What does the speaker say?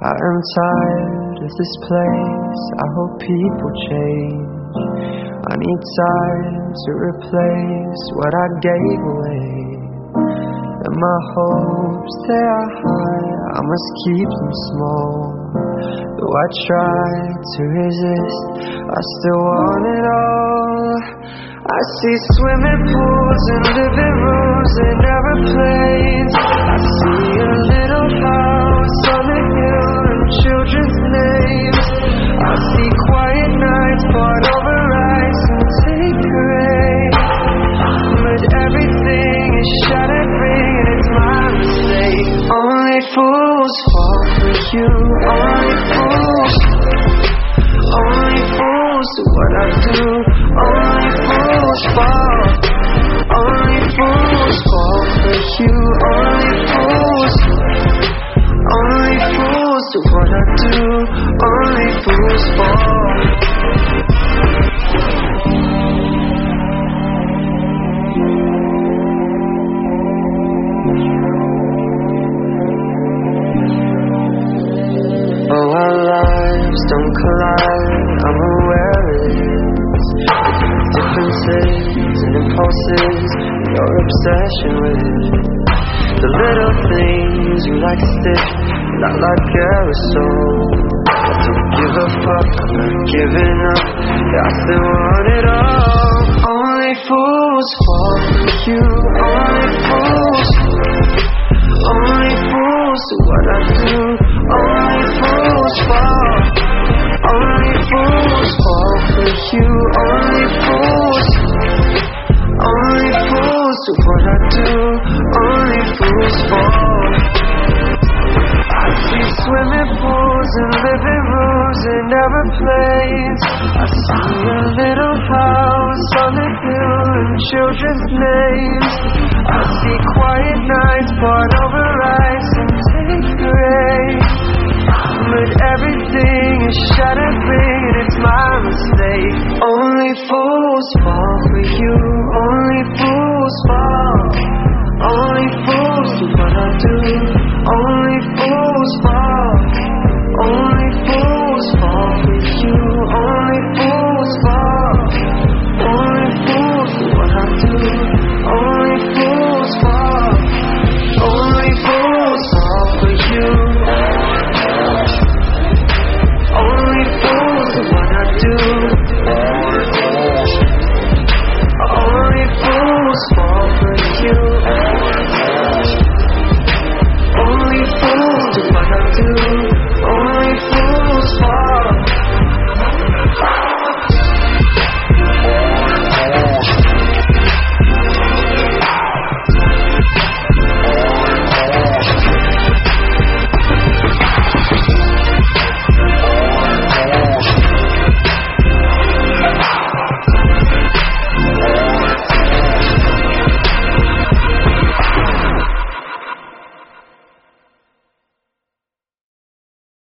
I am tired of this place. I hope people change. I need time to replace what I gave away. And my hopes, they are high, I must keep them small. Though I try to resist, I still want it all. I see swimming pools and living rooms and airplanes. I see a little house on the hill and children's names. I see quiet nights fought over ice and Tanqueray. But everything is shattering and it's my mistake. Only fools fall for you. Only fools. Only fools do what I do. Only fools fall. Only fools fall for you. Only fools. Only fools do what I do. Only fools fall. Oh, our lives don't collide, I'm aware it is. Differences and impulses, your obsession with the little things you like stick, not like aerosol. I don't give a fuck, I'm not giving up, yeah, I still want it all. Only fools fall for you, only fools. Only fools do what I do. Only fools fall. Only fools fall for you. Only fools. Only fools do what I do. Only fools fall. I see swimming pools and living rooms and airplanes. I see a little house on the hill and children's names. I see quiet nights fought over ice and Tanqueray. But everything is shattering and it's my mistake. Only fools fall for you. Only fools fall. Only fools do what I do. Only fools fall. Only fools fall for you. Only fools fall. Only fools do what I do. Only fools fall. Only fools fall for you. Only fools do what I do. Only fools fall for you. Only fools do what I do.